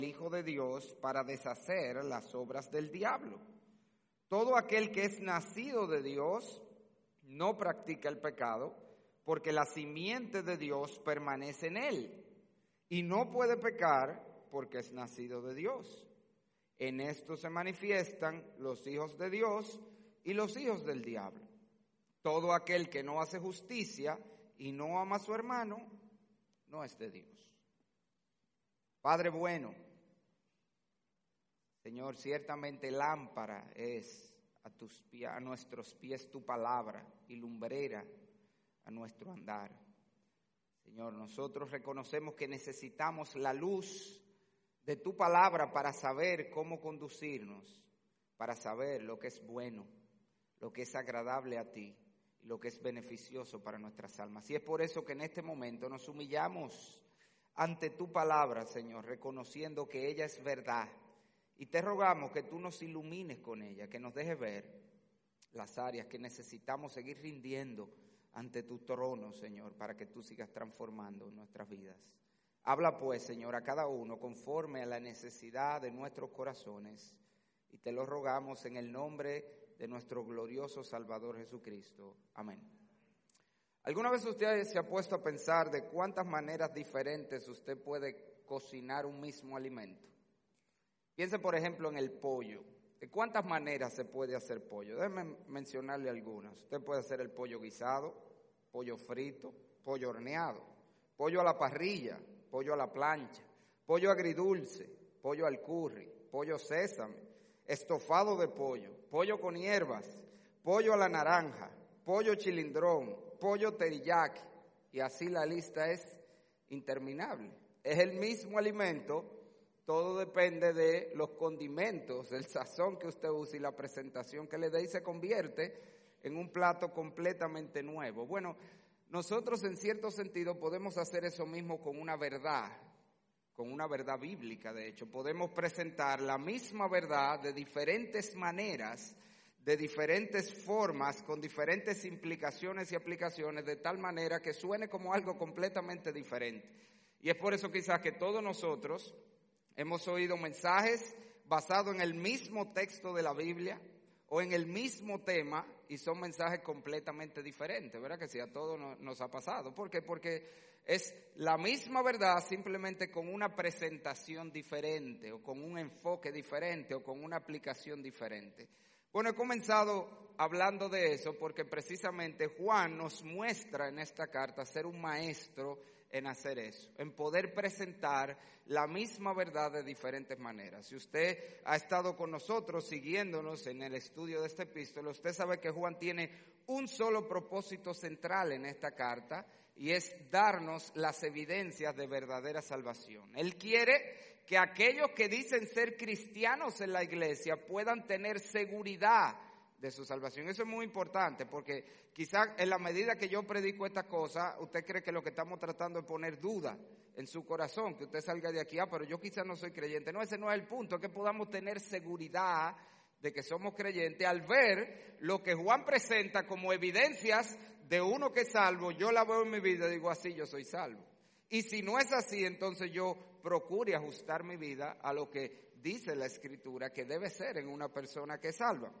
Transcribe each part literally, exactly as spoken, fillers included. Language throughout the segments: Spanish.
Hijo de Dios para deshacer las obras del diablo. Todo aquel que es nacido de Dios no practica el pecado, porque la simiente de Dios permanece en él, y no puede pecar porque es nacido de Dios. En esto se manifiestan los hijos de Dios y los hijos del diablo. Todo aquel que no hace justicia y no ama a su hermano, no es de Dios. Padre bueno, Señor, ciertamente lámpara es a, tus pies, a nuestros pies tu palabra y lumbrera a nuestro andar. Señor, nosotros reconocemos que necesitamos la luz de tu palabra para saber cómo conducirnos, para saber lo que es bueno, lo que es agradable a ti y lo que es beneficioso para nuestras almas. Y es por eso que en este momento nos humillamos ante tu palabra, Señor, reconociendo que ella es verdad. Y te rogamos que tú nos ilumines con ella, que nos dejes ver las áreas que necesitamos seguir rindiendo ante tu trono, Señor, para que tú sigas transformando nuestras vidas. Habla pues, Señor, a cada uno conforme a la necesidad de nuestros corazones. Y te lo rogamos en el nombre de nuestro glorioso Salvador Jesucristo. Amén. ¿Alguna vez usted se ha puesto a pensar de cuántas maneras diferentes usted puede cocinar un mismo alimento? Piense, por ejemplo, en el pollo. ¿De cuántas maneras se puede hacer pollo? Déjeme mencionarle algunas. Usted puede hacer el pollo guisado, pollo frito, pollo horneado, pollo a la parrilla, pollo a la plancha, pollo agridulce, pollo al curry, pollo sésame, estofado de pollo, pollo con hierbas, pollo a la naranja, pollo chilindrón, pollo teriyaki, y así la lista es interminable. Es el mismo alimento. Todo depende de los condimentos, el sazón que usted use y la presentación que le dé, y se convierte en un plato completamente nuevo. Bueno, nosotros en cierto sentido podemos hacer eso mismo con una verdad, con una verdad bíblica. De hecho, podemos presentar la misma verdad de diferentes maneras, de diferentes formas, con diferentes implicaciones y aplicaciones, de tal manera que suene como algo completamente diferente. Y es por eso quizás que todos nosotros hemos oído mensajes basados en el mismo texto de la Biblia o en el mismo tema, y son mensajes completamente diferentes, ¿verdad que sí? A todos nos, nos ha pasado. ¿Por qué? Porque es la misma verdad, simplemente con una presentación diferente, o con un enfoque diferente, o con una aplicación diferente. Bueno, he comenzado hablando de eso porque precisamente Juan nos muestra en esta carta ser un maestro en hacer eso, en poder presentar la misma verdad de diferentes maneras. Si usted ha estado con nosotros siguiéndonos en el estudio de este epístola, usted sabe que Juan tiene un solo propósito central en esta carta, y es darnos las evidencias de verdadera salvación. Él quiere que aquellos que dicen ser cristianos en la iglesia puedan tener seguridad de su salvación. Eso es muy importante, porque quizás en la medida que yo predico esta cosa, usted cree que lo que estamos tratando es poner duda en su corazón, que usted salga de aquí, ah, pero yo quizás no soy creyente. No, ese no es el punto, es que podamos tener seguridad de que somos creyentes al ver lo que Juan presenta como evidencias de uno que es salvo. Yo la veo en mi vida y digo, así yo soy salvo. Y si no es así, entonces yo procure ajustar mi vida a lo que dice la Escritura que debe ser en una persona que es salva.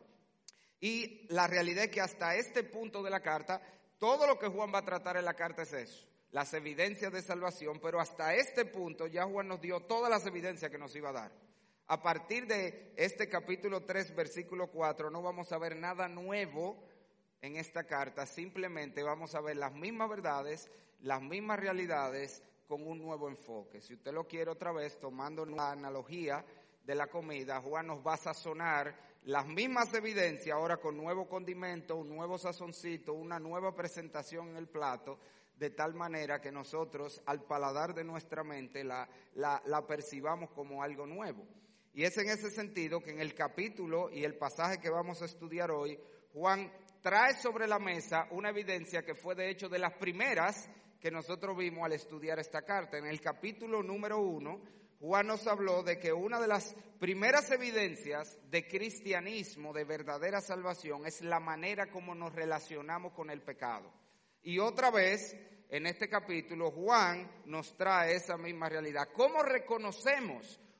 Y la realidad es que hasta este punto de la carta, todo lo que Juan va a tratar en la carta es eso, las evidencias de salvación, pero hasta este punto ya Juan nos dio todas las evidencias que nos iba a dar. A partir de este capítulo tres, versículo cuatro, no vamos a ver nada nuevo en esta carta, simplemente vamos a ver las mismas verdades, las mismas realidades con un nuevo enfoque. Si usted lo quiere otra vez, tomando la analogía de la comida, Juan nos va a sazonar las mismas evidencias, ahora con nuevo condimento, un nuevo sazoncito, una nueva presentación en el plato, de tal manera que nosotros al paladar de nuestra mente la, la, la percibamos como algo nuevo. Y es en ese sentido que en el capítulo y el pasaje que vamos a estudiar hoy, Juan trae sobre la mesa una evidencia que fue de hecho de las primeras que nosotros vimos al estudiar esta carta. En el capítulo número uno, Juan nos habló de que una de las primeras evidencias de cristianismo, de verdadera salvación, es la manera como nos relacionamos con el pecado. Y otra vez, en este capítulo, Juan nos trae esa misma realidad. ¿Cómo reconocemos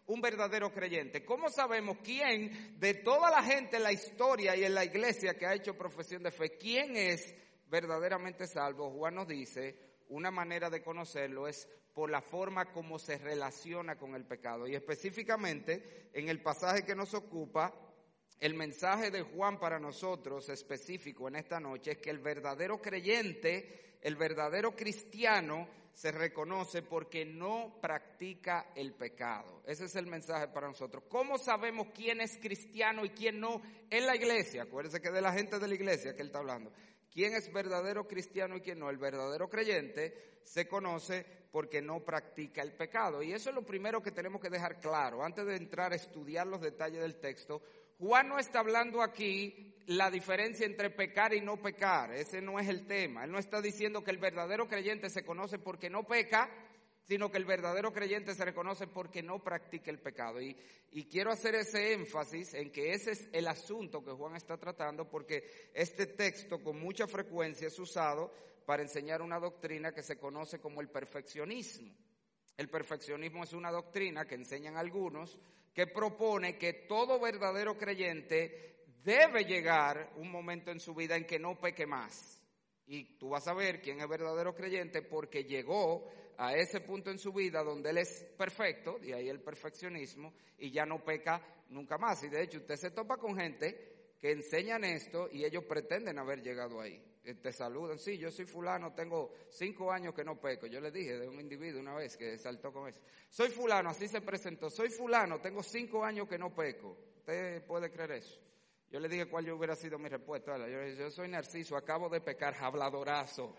un verdadero creyente? ¿Cómo sabemos quién de toda la gente en la historia y en la iglesia que ha hecho profesión de fe, quién es verdaderamente salvo? Juan nos dice, una manera de conocerlo es por la forma como se relaciona con el pecado. Y específicamente, en el pasaje que nos ocupa, el mensaje de Juan para nosotros específico en esta noche es que el verdadero creyente, el verdadero cristiano, se reconoce porque no practica el pecado. Ese es el mensaje para nosotros. ¿Cómo sabemos quién es cristiano y quién no en la iglesia? Acuérdense que es de la gente de la iglesia que él está hablando. ¿Quién es verdadero cristiano y quién no? El verdadero creyente se conoce porque no practica el pecado. Y eso es lo primero que tenemos que dejar claro. Antes de entrar a estudiar los detalles del texto, Juan no está hablando aquí la diferencia entre pecar y no pecar. Ese no es el tema. Él no está diciendo que el verdadero creyente se conoce porque no peca, sino que el verdadero creyente se reconoce porque no practica el pecado. Y, y quiero hacer ese énfasis en que ese es el asunto que Juan está tratando, porque este texto con mucha frecuencia es usado para enseñar una doctrina que se conoce como el perfeccionismo. El perfeccionismo es una doctrina que enseñan algunos que propone que todo verdadero creyente debe llegar un momento en su vida en que no peque más. Y tú vas a ver quién es verdadero creyente porque llegó a ese punto en su vida donde él es perfecto, de ahí el perfeccionismo, y ya no peca nunca más. Y de hecho usted se topa con gente que enseñan esto y ellos pretenden haber llegado ahí. Te saludan, sí, yo soy fulano, tengo cinco años que no peco. Yo le dije de un individuo una vez que saltó con eso. Soy fulano, así se presentó, soy fulano, tengo cinco años que no peco. ¿Usted puede creer eso? Yo le dije cuál yo hubiera sido mi respuesta. Yo le dije, yo soy Narciso, acabo de pecar, habladorazo.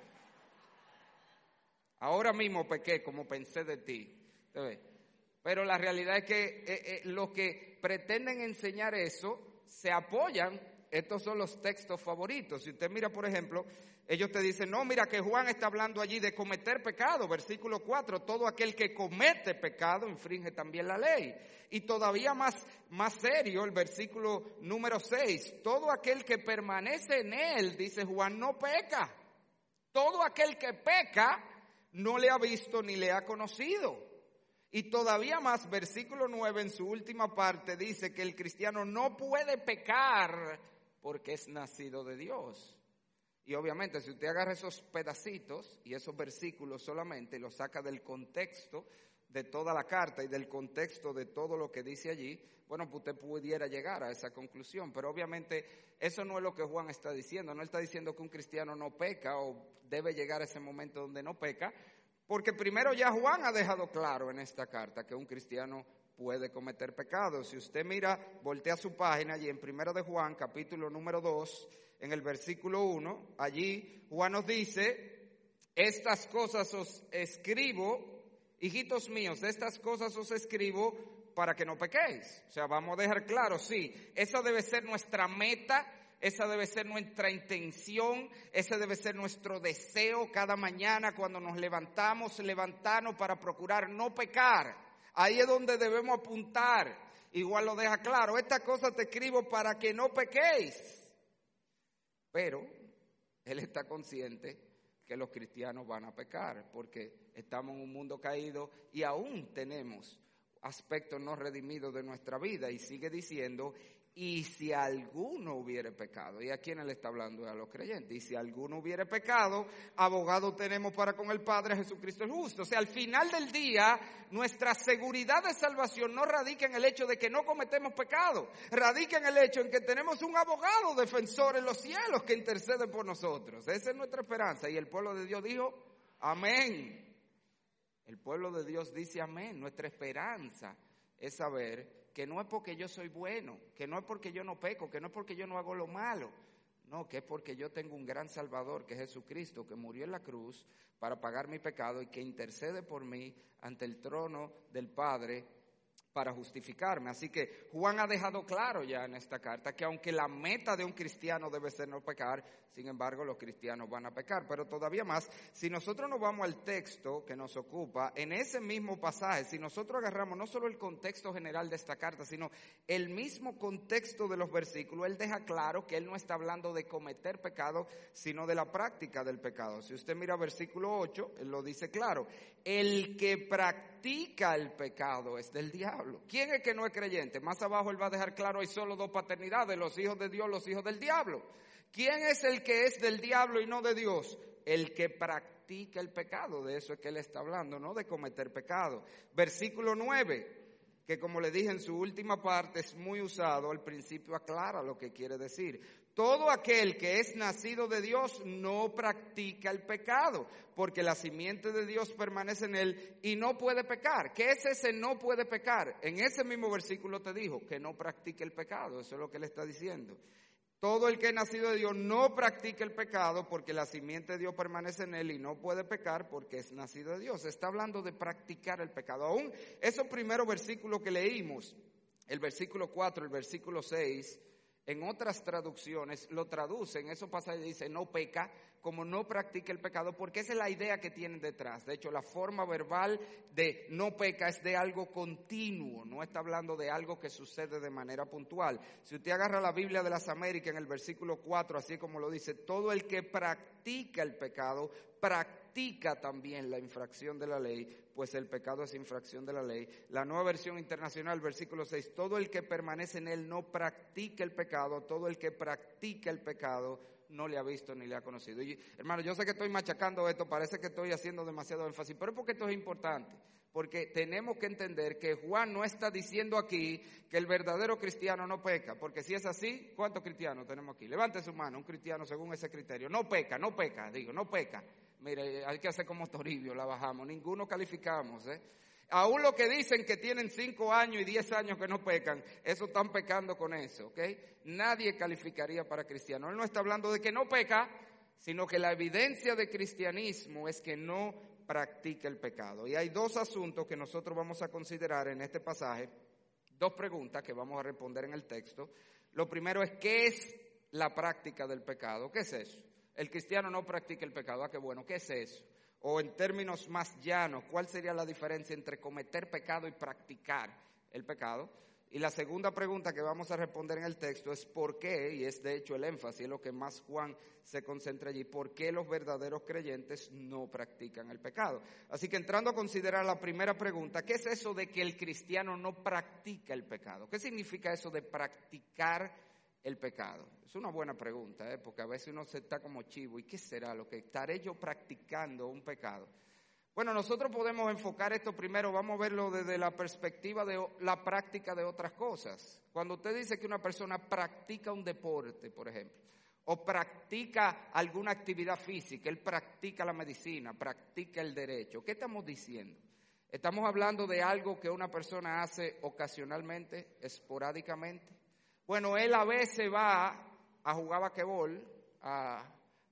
Ahora mismo pequé como pensé de ti. Pero la realidad es que eh, eh, los que pretenden enseñar eso se apoyan. Estos son los textos favoritos. Si usted mira, por ejemplo, ellos te dicen, no, mira que Juan está hablando allí de cometer pecado. Versículo cuatro, todo aquel que comete pecado infringe también la ley. Y todavía más, más serio, el versículo número seis, todo aquel que permanece en él, dice Juan, no peca. Todo aquel que peca no le ha visto ni le ha conocido. Y todavía más, versículo nueve en su última parte dice que el cristiano no puede pecar porque es nacido de Dios. Y obviamente si usted agarra esos pedacitos y esos versículos solamente y los saca del contexto de toda la carta y del contexto de todo lo que dice allí, bueno, pues usted pudiera llegar a esa conclusión. Pero obviamente eso no es lo que Juan está diciendo. No está diciendo que un cristiano no peca o debe llegar a ese momento donde no peca, porque primero ya Juan ha dejado claro en esta carta que un cristiano puede cometer pecados. Si usted mira, voltea su página allí en Primera de Juan, capítulo número dos, en el versículo uno, allí Juan nos dice, estas cosas os escribo, hijitos míos, estas cosas os escribo para que no pequéis. O sea, vamos a dejar claro, sí, esa debe ser nuestra meta, esa debe ser nuestra intención, ese debe ser nuestro deseo cada mañana cuando nos levantamos, levantarnos para procurar no pecar. Ahí es donde debemos apuntar. Igual lo deja claro, esta cosa te escribo para que no pequéis. Pero él está consciente que los cristianos van a pecar porque estamos en un mundo caído y aún tenemos aspectos no redimidos de nuestra vida. Y sigue diciendo, y si alguno hubiere pecado, ¿y a quién él está hablando? A los creyentes. Y si alguno hubiere pecado, abogado tenemos para con el Padre, Jesucristo el justo. O sea, al final del día, nuestra seguridad de salvación no radica en el hecho de que no cometemos pecado, radica en el hecho en que tenemos un abogado defensor en los cielos que intercede por nosotros. Esa es nuestra esperanza. Y el pueblo de Dios dijo, amén. El pueblo de Dios dice amén. Nuestra esperanza es saber que no es porque yo soy bueno, que no es porque yo no peco, que no es porque yo no hago lo malo, no, que es porque yo tengo un gran Salvador, que es Jesucristo, que murió en la cruz para pagar mi pecado y que intercede por mí ante el trono del Padre para justificarme. Así que Juan ha dejado claro ya en esta carta que aunque la meta de un cristiano debe ser no pecar, sin embargo los cristianos van a pecar. Pero todavía más, si nosotros nos vamos al texto que nos ocupa, en ese mismo pasaje, si nosotros agarramos no solo el contexto general de esta carta, sino el mismo contexto de los versículos, él deja claro que él no está hablando de cometer pecado, sino de la práctica del pecado. Si usted mira versículo ocho, él lo dice claro, el que practica el pecado es del diablo. diablo. ¿Quién es que no es creyente? Más abajo él va a dejar claro, hay solo dos paternidades, los hijos de Dios, los hijos del diablo. ¿Quién es el que es del diablo y no de Dios? El que practica el pecado. De eso es que él está hablando, no de cometer pecado. Versículo nueve. Que como le dije en su última parte es muy usado, al principio aclara lo que quiere decir. Todo aquel que es nacido de Dios no practica el pecado, porque la simiente de Dios permanece en él y no puede pecar. ¿Qué es ese no puede pecar? En ese mismo versículo te dijo que no practique el pecado, eso es lo que él está diciendo. Todo el que es nacido de Dios no practica el pecado porque la simiente de Dios permanece en él y no puede pecar porque es nacido de Dios. Está hablando de practicar el pecado. Aún esos primeros versículos que leímos, el versículo cuatro, el versículo seis, en otras traducciones lo traducen, esos pasajes dice no peca, como no practica el pecado, porque esa es la idea que tienen detrás. De hecho, la forma verbal de no peca es de algo continuo, no está hablando de algo que sucede de manera puntual. Si usted agarra la Biblia de las Américas en el versículo cuatro, así como lo dice, todo el que practica el pecado, practica también la infracción de la ley, pues el pecado es infracción de la ley. La Nueva Versión Internacional, versículo seis, todo el que permanece en él no practica el pecado, todo el que practica el pecado no le ha visto ni le ha conocido. Y, hermano, yo sé que estoy machacando esto, parece que estoy haciendo demasiado énfasis, pero es porque esto es importante, porque tenemos que entender que Juan no está diciendo aquí que el verdadero cristiano no peca, porque si es así, ¿cuántos cristianos tenemos aquí? Levante su mano, un cristiano según ese criterio, no peca, no peca, digo, no peca. Mire, hay que hacer como Toribio, la bajamos, ninguno calificamos, ¿eh? Aún los que dicen que tienen cinco años y diez años que no pecan, eso están pecando con eso, ¿ok? Nadie calificaría para cristiano. Él no está hablando de que no peca, sino que la evidencia de cristianismo es que no practica el pecado. Y hay dos asuntos que nosotros vamos a considerar en este pasaje, dos preguntas que vamos a responder en el texto. Lo primero es, ¿qué es la práctica del pecado? ¿Qué es eso? El cristiano no practica el pecado. Ah, qué bueno, ¿qué es eso? O en términos más llanos, ¿cuál sería la diferencia entre cometer pecado y practicar el pecado? Y la segunda pregunta que vamos a responder en el texto es ¿por qué? Y es de hecho el énfasis, es lo que más Juan se concentra allí. ¿Por qué los verdaderos creyentes no practican el pecado? Así que entrando a considerar la primera pregunta, ¿qué es eso de que el cristiano no practica el pecado? ¿Qué significa eso de practicar el pecado? Es una buena pregunta, ¿eh? Porque a veces uno se está como chivo. ¿Y qué será lo que estaré yo practicando un pecado? Bueno, nosotros podemos enfocar esto primero, vamos a verlo desde la perspectiva de la práctica de otras cosas. Cuando usted dice que una persona practica un deporte, por ejemplo, o practica alguna actividad física, él practica la medicina, practica el derecho, ¿qué estamos diciendo? Estamos hablando de algo que una persona hace ocasionalmente, esporádicamente. Bueno, él a veces va a jugar basquetbol, a,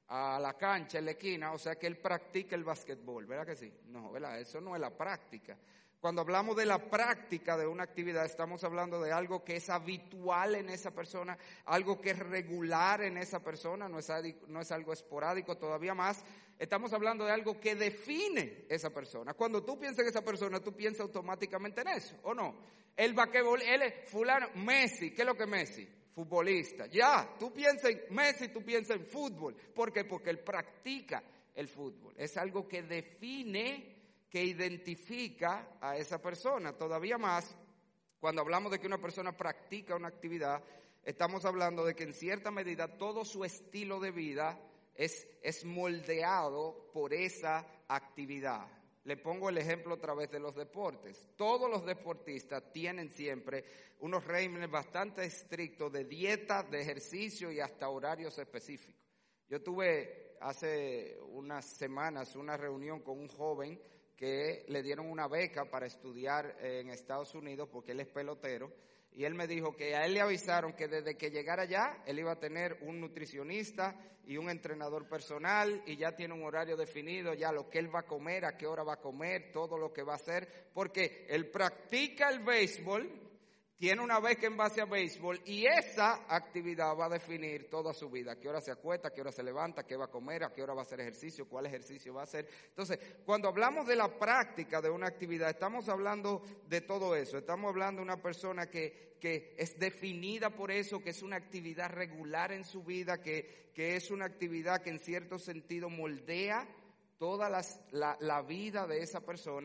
a la cancha, en la esquina, o sea que él practica el basquetbol, ¿verdad que sí? No, ¿verdad? Eso no es la práctica. Cuando hablamos de la práctica de una actividad, estamos hablando de algo que es habitual en esa persona, algo que es regular en esa persona, no es, no es algo esporádico, todavía más. Estamos hablando de algo que define esa persona. Cuando tú piensas en esa persona, tú piensas automáticamente en eso, ¿o no? El basquetbol, él es fulano, Messi, ¿qué es lo que es Messi? Futbolista. Ya, tú piensas en Messi, tú piensas en fútbol. ¿Por qué? Porque él practica el fútbol. Es algo que define, que identifica a esa persona. Todavía más, cuando hablamos de que una persona practica una actividad, estamos hablando de que en cierta medida todo su estilo de vida es, es moldeado por esa actividad. Le pongo el ejemplo otra vez de los deportes. Todos los deportistas tienen siempre unos regímenes bastante estrictos de dieta, de ejercicio y hasta horarios específicos. Yo tuve hace unas semanas una reunión con un joven que le dieron una beca para estudiar en Estados Unidos porque él es pelotero. Y él me dijo que a él le avisaron que desde que llegara allá, él iba a tener un nutricionista y un entrenador personal y ya tiene un horario definido, ya lo que él va a comer, a qué hora va a comer, todo lo que va a hacer, porque él practica el béisbol, tiene una beca en base a béisbol y esa actividad va a definir toda su vida, a qué hora se acuesta, a qué hora se levanta, qué va a comer, a qué hora va a hacer ejercicio, cuál ejercicio va a hacer. Entonces, cuando hablamos de la práctica de una actividad, estamos hablando de todo eso, estamos hablando de una persona que, que es definida por eso, que es una actividad regular en su vida, que, que es una actividad que en cierto sentido moldea toda las, la, la vida de esa persona.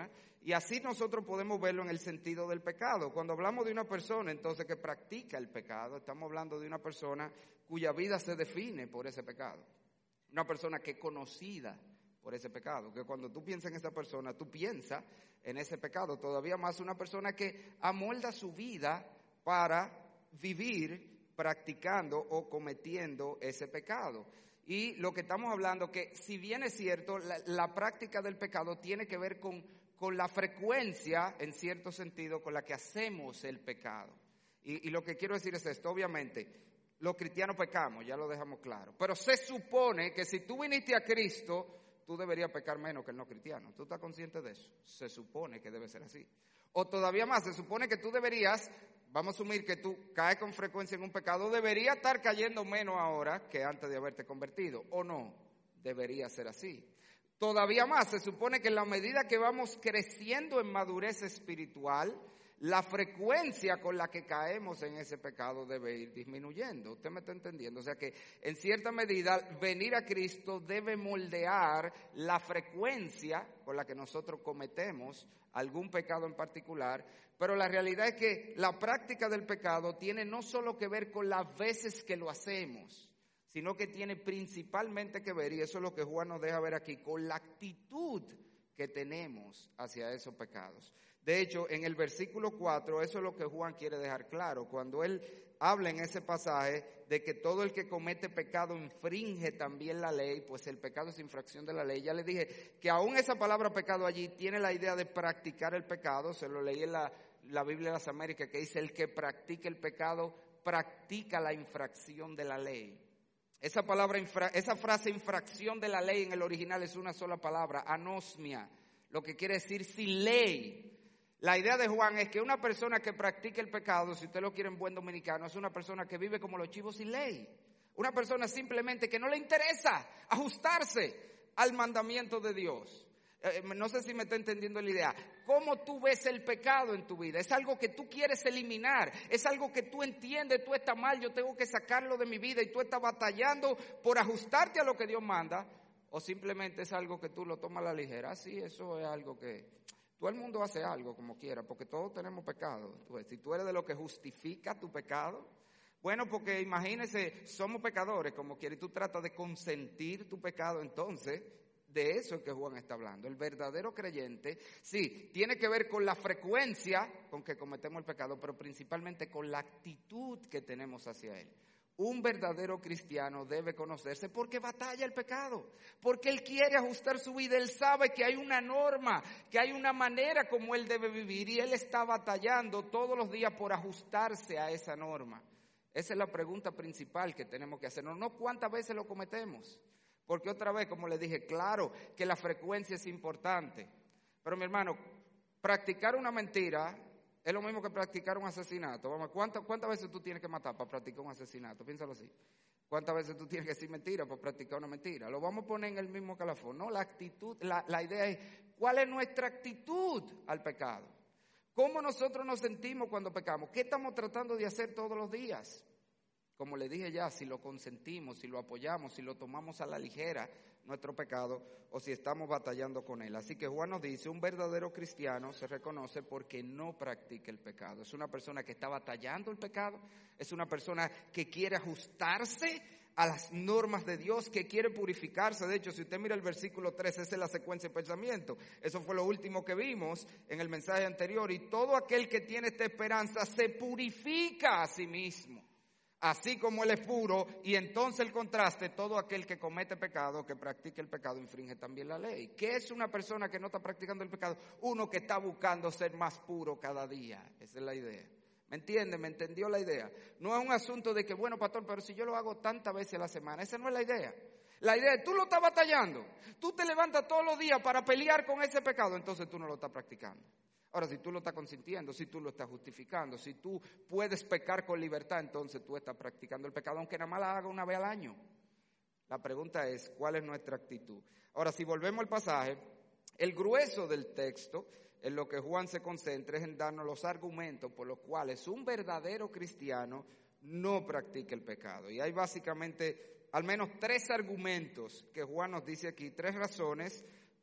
Y así nosotros podemos verlo en el sentido del pecado. Cuando hablamos de una persona entonces que practica el pecado, estamos hablando de una persona cuya vida se define por ese pecado. Una persona que es conocida por ese pecado, que cuando tú piensas en esa persona, tú piensas en ese pecado. Todavía más una persona que amolda su vida para vivir practicando o cometiendo ese pecado. Y lo que estamos hablando, que si bien es cierto, la, la práctica del pecado tiene que ver con, con la frecuencia, en cierto sentido, con la que hacemos el pecado. Y, y lo que quiero decir es esto, obviamente, los cristianos pecamos, ya lo dejamos claro. Pero se supone que si tú viniste a Cristo, tú deberías pecar menos que el no cristiano. ¿Tú estás consciente de eso? Se supone que debe ser así. O todavía más, se supone que tú deberías, vamos a asumir que tú caes con frecuencia en un pecado, debería estar cayendo menos ahora que antes de haberte convertido. ¿O no? Debería ser así. Todavía más, se supone que en la medida que vamos creciendo en madurez espiritual, la frecuencia con la que caemos en ese pecado debe ir disminuyendo. ¿Usted me está entendiendo? O sea que en cierta medida venir a Cristo debe moldear la frecuencia con la que nosotros cometemos algún pecado en particular, pero la realidad es que la práctica del pecado tiene no solo que ver con las veces que lo hacemos, sino que tiene principalmente que ver, y eso es lo que Juan nos deja ver aquí, con la actitud que tenemos hacia esos pecados. De hecho, en el versículo cuatro, eso es lo que Juan quiere dejar claro. Cuando él habla en ese pasaje de que todo el que comete pecado infringe también la ley, pues el pecado es infracción de la ley. Ya le dije que aún esa palabra pecado allí tiene la idea de practicar el pecado. Se lo leí en la, la Biblia de las Américas, que dice: el que practica el pecado practica la infracción de la ley. Esa palabra, infra, esa frase infracción de la ley en el original es una sola palabra, anosmia, lo que quiere decir sin ley. La idea de Juan es que una persona que practica el pecado, si usted lo quiere en buen dominicano, es una persona que vive como los chivos sin ley. Una persona simplemente que no le interesa ajustarse al mandamiento de Dios. Eh, no sé si me está entendiendo la idea. ¿Cómo tú ves el pecado en tu vida? Es algo que tú quieres eliminar. Es algo que tú entiendes, tú estás mal, yo tengo que sacarlo de mi vida y tú estás batallando por ajustarte a lo que Dios manda. O simplemente es algo que tú lo tomas a la ligera. Sí, eso es algo que... Todo el mundo hace algo como quiera, porque todos tenemos pecado. Pues, si tú eres de lo que justifica tu pecado, bueno, porque imagínese, somos pecadores como quiera, y tú tratas de consentir tu pecado, entonces, de eso es que Juan está hablando. El verdadero creyente, sí, tiene que ver con la frecuencia con que cometemos el pecado, pero principalmente con la actitud que tenemos hacia él. Un verdadero cristiano debe conocerse porque batalla el pecado, porque él quiere ajustar su vida, él sabe que hay una norma, que hay una manera como él debe vivir y él está batallando todos los días por ajustarse a esa norma. Esa es la pregunta principal que tenemos que hacernos, no cuántas veces lo cometemos, porque otra vez, como le dije, claro que la frecuencia es importante, pero mi hermano, practicar una mentira es lo mismo que practicar un asesinato. Vamos, ¿cuántas, ¿Cuántas veces tú tienes que matar para practicar un asesinato? Piénsalo así. ¿Cuántas veces tú tienes que decir mentira para practicar una mentira? Lo vamos a poner en el mismo calafón. No, la actitud, la, la idea es, ¿cuál es nuestra actitud al pecado? ¿Cómo nosotros nos sentimos cuando pecamos? ¿Qué estamos tratando de hacer todos los días? Como le dije ya, si lo consentimos, si lo apoyamos, si lo tomamos a la ligera, nuestro pecado, o si estamos batallando con él. Así que Juan nos dice, un verdadero cristiano se reconoce porque no practica el pecado. Es una persona que está batallando el pecado, es una persona que quiere ajustarse a las normas de Dios, que quiere purificarse. De hecho, si usted mira el versículo tres, esa es la secuencia de pensamiento. Eso fue lo último que vimos en el mensaje anterior. Y todo aquel que tiene esta esperanza se purifica a sí mismo, así como él es puro, y entonces el contraste, todo aquel que comete pecado, que practique el pecado, infringe también la ley. ¿Qué es una persona que no está practicando el pecado? Uno que está buscando ser más puro cada día. Esa es la idea. ¿Me entiende? ¿Me entendió la idea? No es un asunto de que, bueno, pastor, pero si yo lo hago tantas veces a la semana. Esa no es la idea. La idea es, tú lo estás batallando. Tú te levantas todos los días para pelear con ese pecado, entonces tú no lo estás practicando. Ahora, si tú lo estás consintiendo, si tú lo estás justificando, si tú puedes pecar con libertad, entonces tú estás practicando el pecado, aunque nada más la haga una vez al año. La pregunta es, ¿cuál es nuestra actitud? Ahora, si volvemos al pasaje, el grueso del texto, en lo que Juan se concentra, es en darnos los argumentos por los cuales un verdadero cristiano no practica el pecado. Y hay básicamente al menos tres argumentos que Juan nos dice aquí, tres razones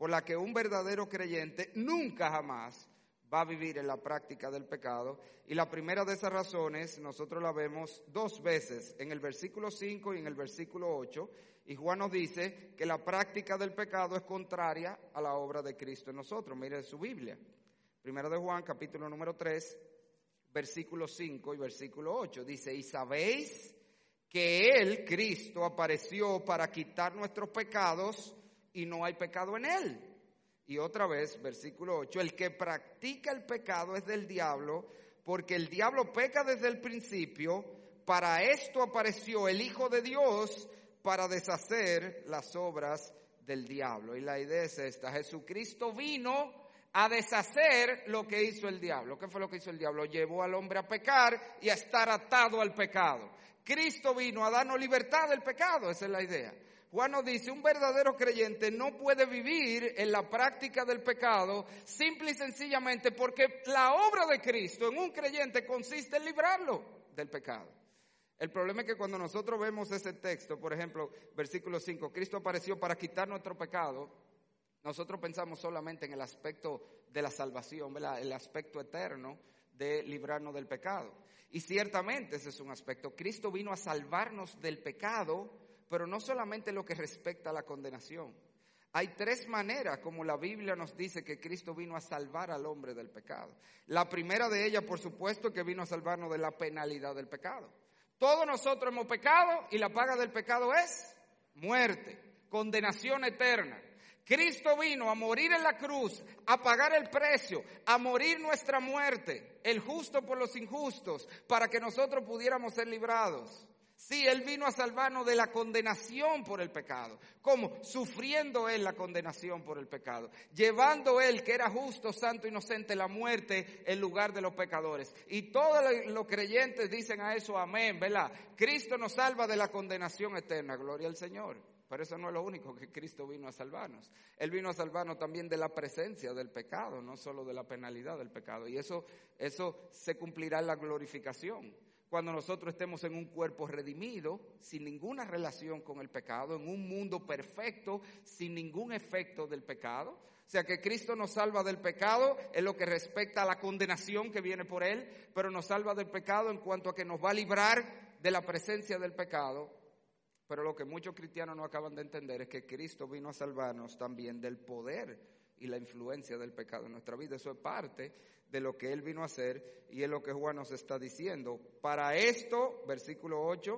por la que un verdadero creyente nunca jamás va a vivir en la práctica del pecado. Y la primera de esas razones nosotros la vemos dos veces, en el versículo cinco y en el versículo ocho. Y Juan nos dice que la práctica del pecado es contraria a la obra de Cristo en nosotros. Mire su Biblia. Primera de Juan, capítulo número tres, versículo cinco y versículo ocho. Dice, y sabéis que Él, Cristo, apareció para quitar nuestros pecados y no hay pecado en Él. Y otra vez, versículo ocho, el que practica el pecado es del diablo, porque el diablo peca desde el principio. Para esto apareció el Hijo de Dios, para deshacer las obras del diablo. Y la idea es esta: Jesucristo vino a deshacer lo que hizo el diablo. ¿Qué fue lo que hizo el diablo? Llevó al hombre a pecar y a estar atado al pecado. Cristo vino a darnos libertad del pecado, esa es la idea. Juan nos dice, un verdadero creyente no puede vivir en la práctica del pecado simple y sencillamente porque la obra de Cristo en un creyente consiste en librarlo del pecado. El problema es que cuando nosotros vemos ese texto, por ejemplo, versículo cinco, Cristo apareció para quitar nuestro pecado, nosotros pensamos solamente en el aspecto de la salvación, ¿verdad? El aspecto eterno de librarnos del pecado. Y ciertamente ese es un aspecto. Cristo vino a salvarnos del pecado, pero no solamente lo que respecta a la condenación. Hay tres maneras como la Biblia nos dice que Cristo vino a salvar al hombre del pecado. La primera de ellas, por supuesto, que vino a salvarnos de la penalidad del pecado. Todos nosotros hemos pecado y la paga del pecado es muerte, condenación eterna. Cristo vino a morir en la cruz, a pagar el precio, a morir nuestra muerte, el justo por los injustos, para que nosotros pudiéramos ser librados. Sí, Él vino a salvarnos de la condenación por el pecado. ¿Cómo? Sufriendo Él la condenación por el pecado. Llevando Él, que era justo, santo, inocente, la muerte en lugar de los pecadores. Y todos los creyentes dicen a eso amén, ¿verdad? Cristo nos salva de la condenación eterna, gloria al Señor. Pero eso no es lo único que Cristo vino a salvarnos. Él vino a salvarnos también de la presencia del pecado, no solo de la penalidad del pecado. Y eso, eso se cumplirá en la glorificación. Cuando nosotros estemos en un cuerpo redimido, sin ninguna relación con el pecado, en un mundo perfecto, sin ningún efecto del pecado. O sea que Cristo nos salva del pecado en lo que respecta a la condenación que viene por Él, pero nos salva del pecado en cuanto a que nos va a librar de la presencia del pecado. Pero lo que muchos cristianos no acaban de entender es que Cristo vino a salvarnos también del poder y la influencia del pecado en nuestra vida. Eso es parte de lo que Él vino a hacer y es lo que Juan nos está diciendo. Para esto, versículo ocho,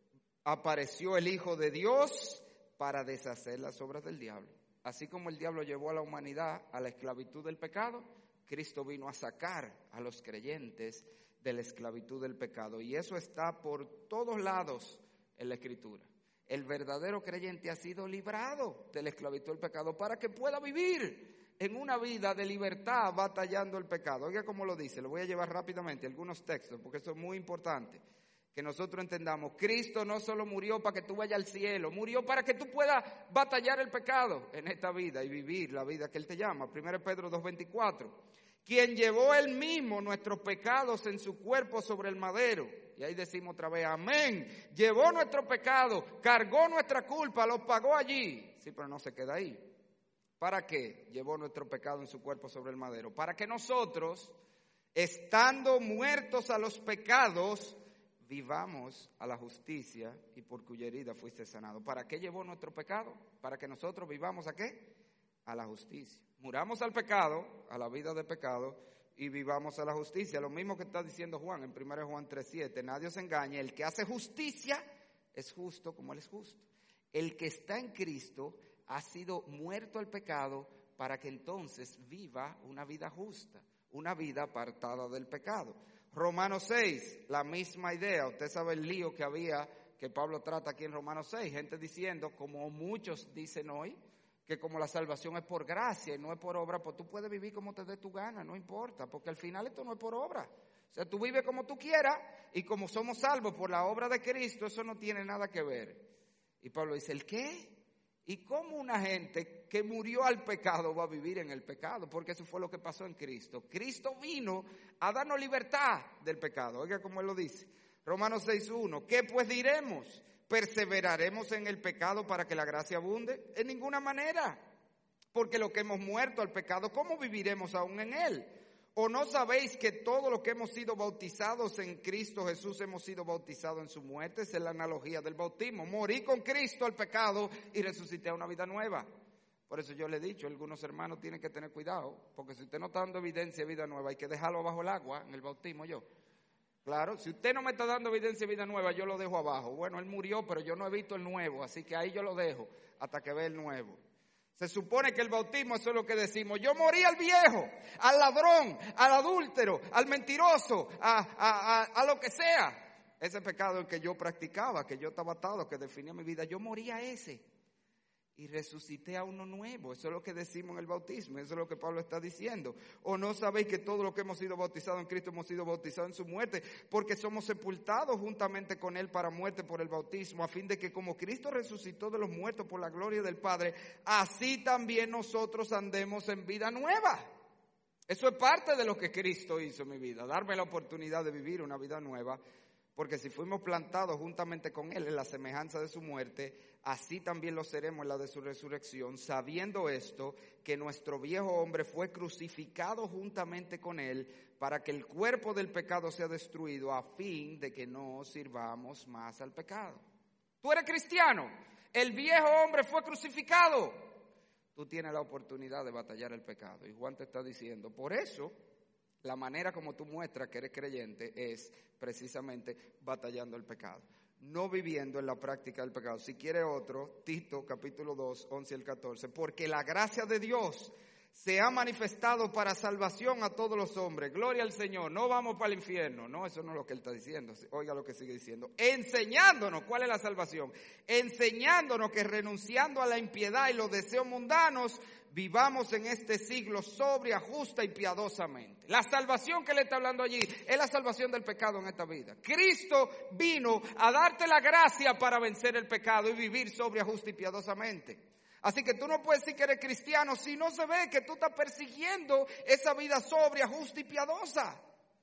apareció el Hijo de Dios para deshacer las obras del diablo. Así como el diablo llevó a la humanidad a la esclavitud del pecado, Cristo vino a sacar a los creyentes de la esclavitud del pecado. Y eso está por todos lados en la Escritura. El verdadero creyente ha sido librado de la esclavitud del pecado para que pueda vivir en una vida de libertad batallando el pecado. Oiga cómo lo dice, lo voy a llevar rápidamente algunos textos porque eso es muy importante que nosotros entendamos. Cristo no solo murió para que tú vayas al cielo, murió para que tú puedas batallar el pecado en esta vida y vivir la vida que Él te llama. primera Pedro dos veinticuatro, quien llevó Él mismo nuestros pecados en su cuerpo sobre el madero. Y ahí decimos otra vez, amén. Llevó nuestro pecado, cargó nuestra culpa, lo pagó allí. Sí, pero no se queda ahí. ¿Para qué llevó nuestro pecado en su cuerpo sobre el madero? Para que nosotros, estando muertos a los pecados, vivamos a la justicia y por cuya herida fuiste sanado. ¿Para qué llevó nuestro pecado? Para que nosotros vivamos ¿a qué? A la justicia. Muramos al pecado, a la vida de pecado, y vivamos a la justicia. Lo mismo que está diciendo Juan en primera Juan tres siete. Nadie os engañe, el que hace justicia es justo como Él es justo. El que está en Cristo ha sido muerto al pecado para que entonces viva una vida justa, una vida apartada del pecado. Romanos seis, la misma idea. Usted sabe el lío que había, que Pablo trata aquí en Romanos seis. Gente diciendo, como muchos dicen hoy, que como la salvación es por gracia y no es por obra, pues tú puedes vivir como te dé tu gana, no importa, porque al final esto no es por obra. O sea, tú vives como tú quieras y como somos salvos por la obra de Cristo, eso no tiene nada que ver. Y Pablo dice, ¿el qué? ¿Y cómo una gente que murió al pecado va a vivir en el pecado? Porque eso fue lo que pasó en Cristo. Cristo vino a darnos libertad del pecado. Oiga cómo Él lo dice. Romanos seis uno, ¿qué pues diremos? ¿Perseveraremos en el pecado para que la gracia abunde? En ninguna manera. Porque lo que hemos muerto al pecado, ¿cómo viviremos aún en él? ¿O no sabéis que todo lo que hemos sido bautizados en Cristo Jesús hemos sido bautizados en su muerte? Esa es la analogía del bautismo. Morí con Cristo al pecado y resucité a una vida nueva. Por eso yo le he dicho, algunos hermanos tienen que tener cuidado, porque si usted no está dando evidencia de vida nueva, hay que dejarlo bajo el agua en el bautismo yo. Claro, si usted no me está dando evidencia de vida nueva, yo lo dejo abajo. Bueno, él murió, pero yo no he visto el nuevo, así que ahí yo lo dejo hasta que vea el nuevo. Se supone que el bautismo, eso es lo que decimos. Yo morí al viejo, al ladrón, al adúltero, al mentiroso, a, a, a, a lo que sea. Ese pecado el que yo practicaba, que yo estaba atado, que definía mi vida, yo morí a ese. Y resucité a uno nuevo. Eso es lo que decimos en el bautismo. Eso es lo que Pablo está diciendo. ¿O no sabéis que todo lo que hemos sido bautizados en Cristo hemos sido bautizados en su muerte? Porque somos sepultados juntamente con él para muerte por el bautismo, a fin de que como Cristo resucitó de los muertos por la gloria del Padre, así también nosotros andemos en vida nueva. Eso es parte de lo que Cristo hizo en mi vida. Darme la oportunidad de vivir una vida nueva. Porque si fuimos plantados juntamente con él en la semejanza de su muerte, así también lo seremos en la de su resurrección, sabiendo esto, que nuestro viejo hombre fue crucificado juntamente con él, para que el cuerpo del pecado sea destruido, a fin de que no sirvamos más al pecado. Tú eres cristiano, el viejo hombre fue crucificado. Tú tienes la oportunidad de batallar el pecado. Y Juan te está diciendo, por eso, la manera como tú muestras que eres creyente es precisamente batallando el pecado, no viviendo en la práctica del pecado. Si quiere otro, Tito capítulo dos, once al catorce, porque la gracia de Dios se ha manifestado para salvación a todos los hombres. Gloria al Señor, no vamos para el infierno. No, eso no es lo que él está diciendo. Oiga lo que sigue diciendo. Enseñándonos, ¿cuál es la salvación? Enseñándonos que renunciando a la impiedad y los deseos mundanos, vivamos en este siglo sobria, justa y piadosamente. La salvación que le está hablando allí es la salvación del pecado en esta vida. Cristo vino a darte la gracia para vencer el pecado y vivir sobria, justa y piadosamente. Así que tú no puedes decir que eres cristiano si no se ve que tú estás persiguiendo esa vida sobria, justa y piadosa.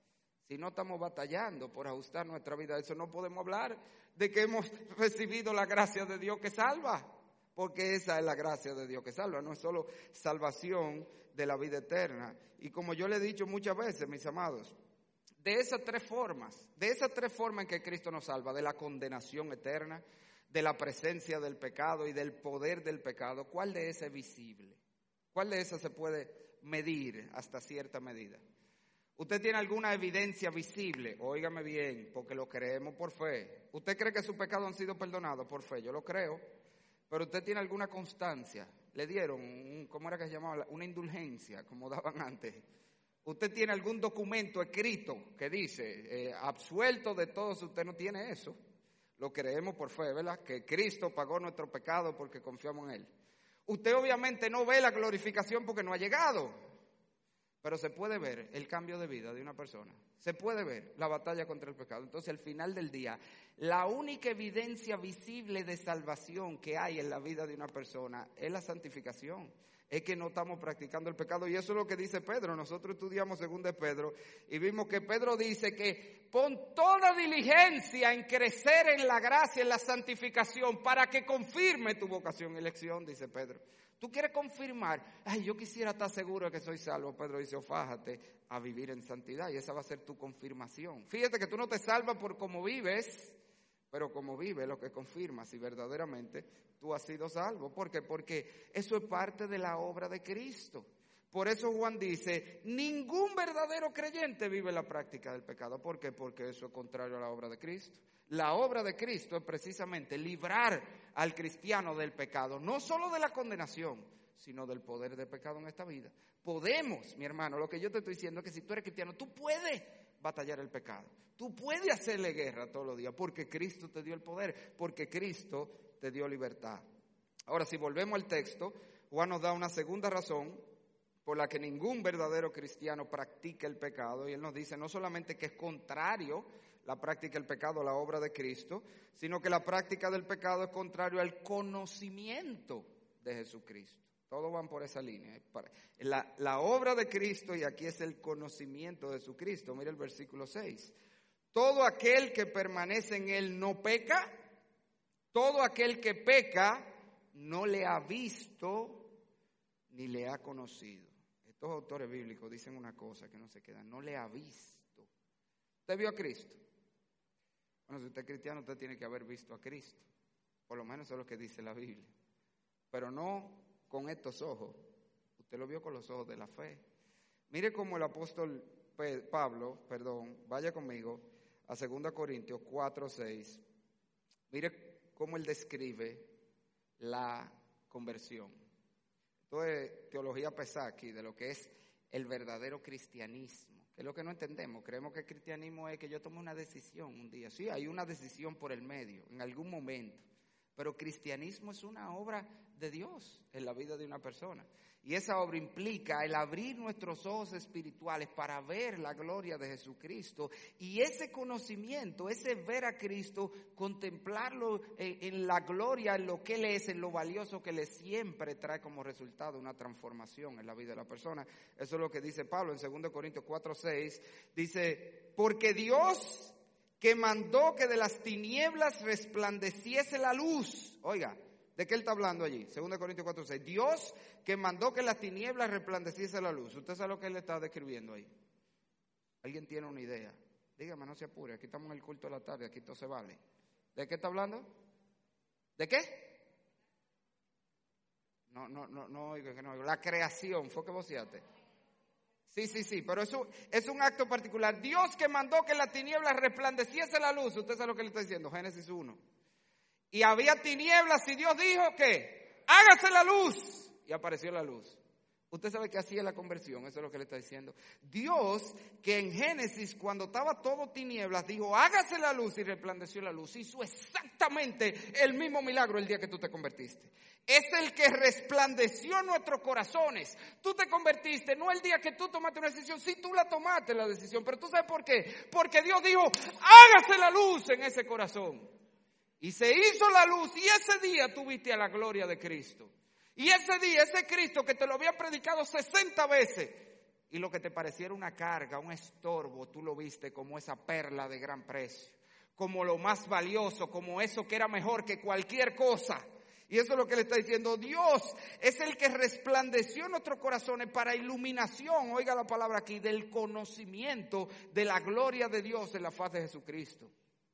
Si no estamos batallando por ajustar nuestra vida a eso, no podemos hablar de que hemos recibido la gracia de Dios que salva. Porque esa es la gracia de Dios que salva, no es solo salvación de la vida eterna. Y como yo le he dicho muchas veces, mis amados, de esas tres formas, de esas tres formas en que Cristo nos salva, de la condenación eterna, de la presencia del pecado y del poder del pecado, ¿cuál de esas es visible? ¿Cuál de esas se puede medir hasta cierta medida? ¿Usted tiene alguna evidencia visible? Óigame bien, porque lo creemos por fe. ¿Usted cree que sus pecados han sido perdonados por fe? Yo lo creo. Pero usted tiene alguna constancia, le dieron, un, ¿cómo era que se llamaba? Una indulgencia, como daban antes. Usted tiene algún documento escrito que dice, eh, absuelto de todos, usted no tiene eso. Lo creemos por fe, ¿verdad? Que Cristo pagó nuestro pecado porque confiamos en él. Usted obviamente no ve la glorificación porque no ha llegado, pero se puede ver el cambio de vida de una persona. Se puede ver la batalla contra el pecado. Entonces, al final del día, la única evidencia visible de salvación que hay en la vida de una persona es la santificación. Es que no estamos practicando el pecado. Y eso es lo que dice Pedro. Nosotros estudiamos según de Pedro y vimos que Pedro dice que pon toda diligencia en crecer en la gracia, en la santificación, para que confirme tu vocación y elección, dice Pedro. Tú quieres confirmar, ay, yo quisiera estar seguro de que soy salvo. Pedro dice, ofájate a vivir en santidad y esa va a ser tu confirmación. Fíjate que tú no te salvas por cómo vives, pero como vives lo que confirma si verdaderamente tú has sido salvo. ¿Por qué? Porque eso es parte de la obra de Cristo. Por eso Juan dice, ningún verdadero creyente vive la práctica del pecado. ¿Por qué? Porque eso es contrario a la obra de Cristo. La obra de Cristo es precisamente librar al cristiano del pecado, no solo de la condenación, sino del poder del pecado en esta vida. Podemos, mi hermano, lo que yo te estoy diciendo es que si tú eres cristiano, tú puedes batallar el pecado. Tú puedes hacerle guerra todos los días porque Cristo te dio el poder, porque Cristo te dio libertad. Ahora, si volvemos al texto, Juan nos da una segunda razón por la que ningún verdadero cristiano practica el pecado. Y él nos dice no solamente que es contrario la práctica del pecado a la obra de Cristo, sino que la práctica del pecado es contrario al conocimiento de Jesucristo. Todos van por esa línea. La, la obra de Cristo, y aquí es el conocimiento de Jesucristo. Mira el versículo seis. Todo aquel que permanece en él no peca. Todo aquel que peca no le ha visto ni le ha conocido. Estos autores bíblicos dicen una cosa que no se queda, no le ha visto. ¿Usted vio a Cristo? Bueno, si usted es cristiano, usted tiene que haber visto a Cristo. Por lo menos eso es lo que dice la Biblia. Pero no con estos ojos. Usted lo vio con los ojos de la fe. Mire cómo el apóstol Pablo, perdón, vaya conmigo a segunda Corintios cuatro, seis. Mire cómo él describe la conversión. Esto es teología pesada aquí de lo que es el verdadero cristianismo, que es lo que no entendemos. Creemos que el cristianismo es que yo tomo una decisión un día. Sí, hay una decisión por el medio, en algún momento. Pero cristianismo es una obra de Dios en la vida de una persona. Y esa obra implica el abrir nuestros ojos espirituales para ver la gloria de Jesucristo. Y ese conocimiento, ese ver a Cristo, contemplarlo en, en la gloria, en lo que Él es, en lo valioso que Él es, siempre trae como resultado una transformación en la vida de la persona. Eso es lo que dice Pablo en segunda Corintios cuatro, seis. Dice, porque Dios que mandó que de las tinieblas resplandeciese la luz. Oiga, ¿de qué él está hablando allí? segunda Corintios cuatro, seis. Dios que mandó que las tinieblas resplandeciese la luz. ¿Usted sabe lo que él está describiendo ahí? ¿Alguien tiene una idea? Dígame, no se apure, aquí estamos en el culto de la tarde, aquí todo se vale. ¿De qué está hablando? ¿De qué? No, no, no, no oigo, que no oigo. La creación, fue que voceaste. Sí, sí, sí, pero eso es un acto particular. Dios que mandó que la tiniebla resplandeciese la luz. Usted sabe lo que le está diciendo, Génesis uno. Y había tinieblas y Dios dijo que hágase la luz. Y apareció la luz. Usted sabe que así es la conversión, eso es lo que le está diciendo. Dios que en Génesis, cuando estaba todo tinieblas, dijo hágase la luz y resplandeció la luz. Hizo exactamente el mismo milagro el día que tú te convertiste. Es el que resplandeció nuestros corazones. Tú te convertiste, no el día que tú tomaste una decisión. Sí, tú la tomaste la decisión, pero ¿tú sabes por qué? Porque Dios dijo, hágase la luz en ese corazón. Y se hizo la luz y ese día tú viste a la gloria de Cristo. Y ese día, ese Cristo que te lo había predicado sesenta veces y lo que te pareciera una carga, un estorbo, tú lo viste como esa perla de gran precio, como lo más valioso, como eso que era mejor que cualquier cosa. Y eso es lo que le está diciendo. Dios es el que resplandeció nuestros corazones para iluminación, oiga la palabra aquí, del conocimiento de la gloria de Dios en la faz de Jesucristo.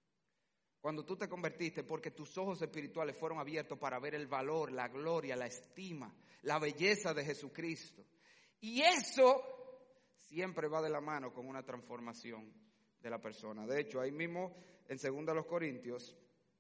Cuando tú te convertiste, porque tus ojos espirituales fueron abiertos para ver el valor, la gloria, la estima, la belleza de Jesucristo. Y eso siempre va de la mano con una transformación de la persona. De hecho, ahí mismo en segunda los Corintios,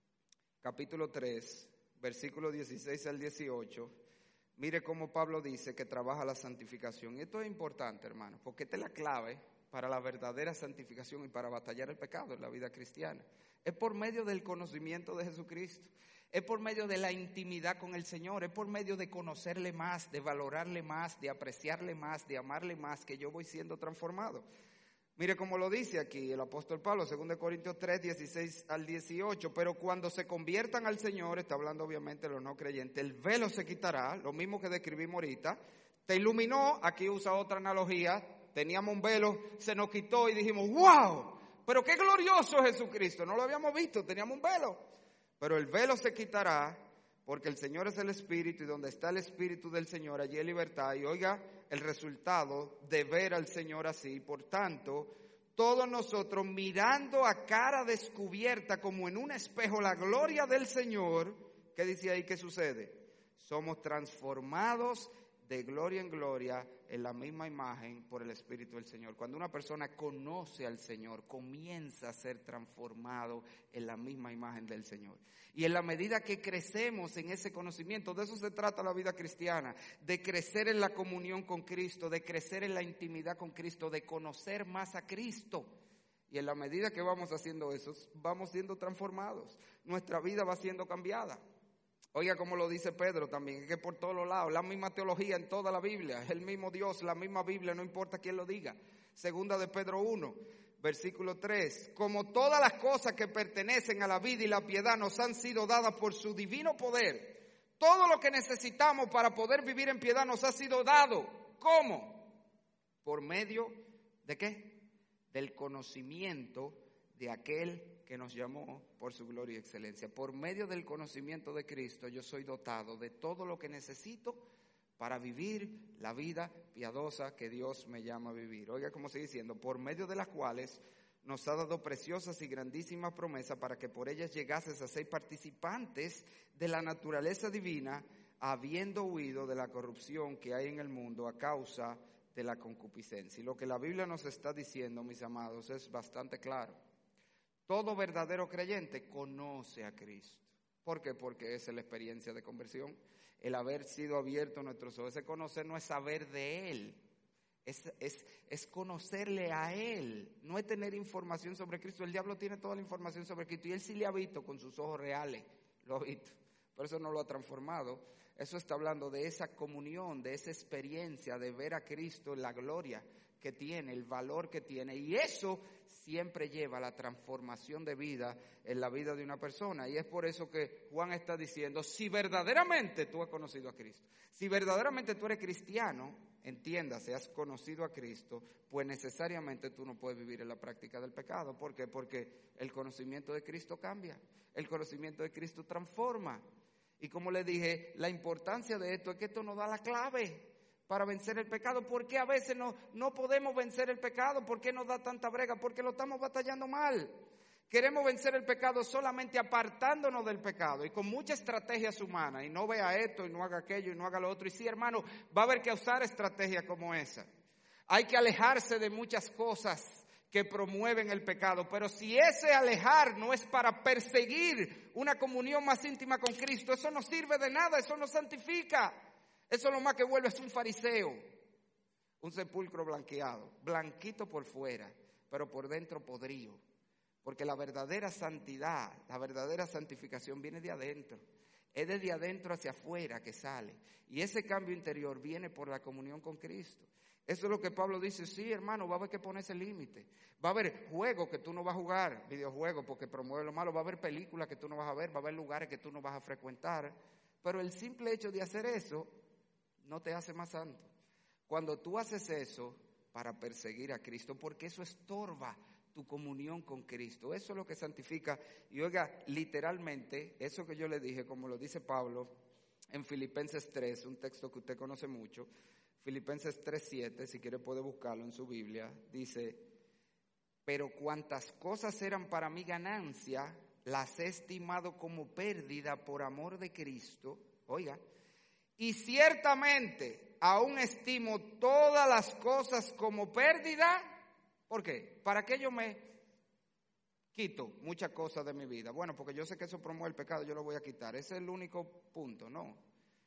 capítulo tres, versículos dieciséis al dieciocho, mire cómo Pablo dice que trabaja la santificación. Y esto es importante, hermano, porque esta es la clave para la verdadera santificación y para batallar el pecado en la vida cristiana. Es por medio del conocimiento de Jesucristo, es por medio de la intimidad con el Señor, es por medio de conocerle más, de valorarle más, de apreciarle más, de amarle más, que yo voy siendo transformado. Mire cómo lo dice aquí el apóstol Pablo, segunda Corintios tres, dieciséis al dieciocho. Pero cuando se conviertan al Señor, está hablando obviamente de los no creyentes, el velo se quitará, lo mismo que describimos ahorita. Te iluminó, aquí usa otra analogía, teníamos un velo, se nos quitó y dijimos, ¡wow! Pero qué glorioso es Jesucristo, no lo habíamos visto, teníamos un velo. Pero el velo se quitará porque el Señor es el Espíritu y donde está el Espíritu del Señor, allí hay libertad. Y oiga el resultado de ver al Señor así. Por tanto, todos nosotros mirando a cara descubierta como en un espejo la gloria del Señor, ¿qué dice ahí? ¿Qué sucede? Somos transformados de gloria en gloria en la misma imagen por el Espíritu del Señor. Cuando una persona conoce al Señor, comienza a ser transformado en la misma imagen del Señor. Y en la medida que crecemos en ese conocimiento, de eso se trata la vida cristiana, de crecer en la comunión con Cristo, de crecer en la intimidad con Cristo, de conocer más a Cristo. Y en la medida que vamos haciendo eso, vamos siendo transformados. Nuestra vida va siendo cambiada. Oiga como lo dice Pedro también, es que por todos los lados, la misma teología en toda la Biblia, es el mismo Dios, la misma Biblia, no importa quién lo diga. Segunda de Pedro uno, versículo tres, como todas las cosas que pertenecen a la vida y la piedad nos han sido dadas por su divino poder, todo lo que necesitamos para poder vivir en piedad nos ha sido dado. ¿Cómo? Por medio de ¿qué? Del conocimiento de aquel que nos llamó por su gloria y excelencia. Por medio del conocimiento de Cristo yo soy dotado de todo lo que necesito para vivir la vida piadosa que Dios me llama a vivir. Oiga, como sigue diciendo, por medio de las cuales nos ha dado preciosas y grandísimas promesas para que por ellas llegases a ser participantes de la naturaleza divina, habiendo huido de la corrupción que hay en el mundo a causa de la concupiscencia. Y lo que la Biblia nos está diciendo, mis amados, es bastante claro. Todo verdadero creyente conoce a Cristo. ¿Por qué? Porque esa es la experiencia de conversión. El haber sido abierto a nuestros ojos. Ese conocer no es saber de Él. Es, es, es conocerle a Él. No es tener información sobre Cristo. El diablo tiene toda la información sobre Cristo. Y Él sí le ha visto con sus ojos reales. Lo ha visto. Por eso no lo ha transformado. Eso está hablando de esa comunión, de esa experiencia de ver a Cristo, la gloria que tiene, el valor que tiene. Y eso siempre lleva a la transformación de vida en la vida de una persona. Y es por eso que Juan está diciendo, si verdaderamente tú has conocido a Cristo, si verdaderamente tú eres cristiano, entiéndase, has conocido a Cristo, pues necesariamente tú no puedes vivir en la práctica del pecado. ¿Por qué? Porque el conocimiento de Cristo cambia, el conocimiento de Cristo transforma. Y como le dije, la importancia de esto es que esto nos da la clave para vencer el pecado. ¿Por qué a veces no, no podemos vencer el pecado? ¿Por qué nos da tanta brega? Porque lo estamos batallando mal. Queremos vencer el pecado solamente apartándonos del pecado y con muchas estrategias humanas. Y no vea esto y no haga aquello y no haga lo otro. Y sí, hermano, va a haber que usar estrategias como esa. Hay que alejarse de muchas cosas que promueven el pecado, pero si ese alejar no es para perseguir una comunión más íntima con Cristo, eso no sirve de nada, eso no santifica, eso lo más que vuelve es un fariseo, un sepulcro blanqueado, blanquito por fuera, pero por dentro podrido, porque la verdadera santidad, la verdadera santificación viene de adentro, es desde adentro hacia afuera que sale, y ese cambio interior viene por la comunión con Cristo. Eso es lo que Pablo dice, sí, hermano, va a haber que ponerse límite. Va a haber juegos que tú no vas a jugar, videojuegos porque promueve lo malo, va a haber películas que tú no vas a ver, va a haber lugares que tú no vas a frecuentar. Pero el simple hecho de hacer eso no te hace más santo. Cuando tú haces eso para perseguir a Cristo, porque eso estorba tu comunión con Cristo. Eso es lo que santifica. Y oiga, literalmente, eso que yo le dije, como lo dice Pablo en Filipenses tres, un texto que usted conoce mucho, Filipenses tres siete, si quiere puede buscarlo en su Biblia, dice, pero cuantas cosas eran para mi ganancia, las he estimado como pérdida por amor de Cristo, oiga, y ciertamente aún estimo todas las cosas como pérdida, ¿por qué? ¿Para qué yo me quito muchas cosas de mi vida? Bueno, porque yo sé que eso promueve el pecado, yo lo voy a quitar, ese es el único punto, no.